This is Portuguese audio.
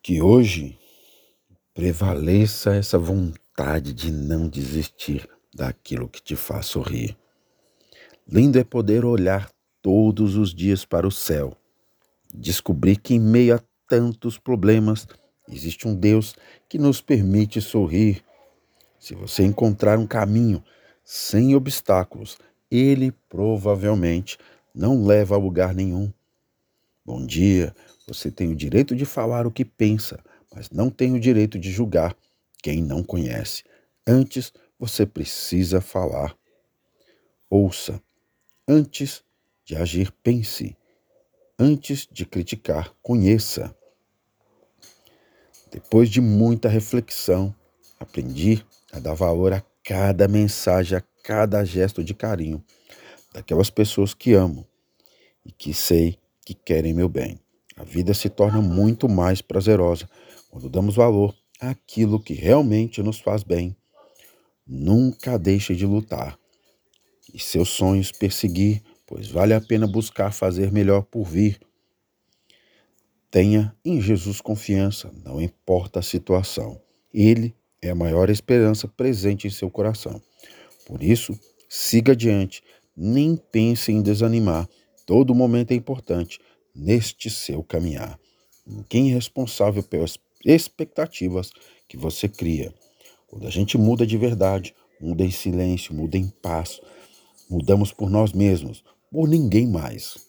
Que hoje prevaleça essa vontade de não desistir daquilo que te faz sorrir. Lindo é poder olhar todos os dias para o céu, descobrir que em meio a tantos problemas existe um Deus que nos permite sorrir. Se você encontrar um caminho sem obstáculos, ele provavelmente não leva a lugar nenhum. Bom dia, você tem o direito de falar o que pensa, mas não tem o direito de julgar quem não conhece. Antes, você precisa falar. Ouça. Antes de agir, pense. Antes de criticar, conheça. Depois de muita reflexão, aprendi a dar valor a cada mensagem, a cada gesto de carinho daquelas pessoas que amo e que sei que querem meu bem. A vida se torna muito mais prazerosa quando damos valor àquilo que realmente nos faz bem. Nunca deixe de lutar e seus sonhos perseguir, pois vale a pena buscar fazer melhor por vir. Tenha em Jesus confiança, não importa a situação. Ele é a maior esperança presente em seu coração. Por isso, siga adiante, nem pense em desanimar. Todo momento é importante neste seu caminhar. Ninguém é responsável pelas expectativas que você cria. Quando a gente muda de verdade, muda em silêncio, muda em paz, mudamos por nós mesmos, por ninguém mais.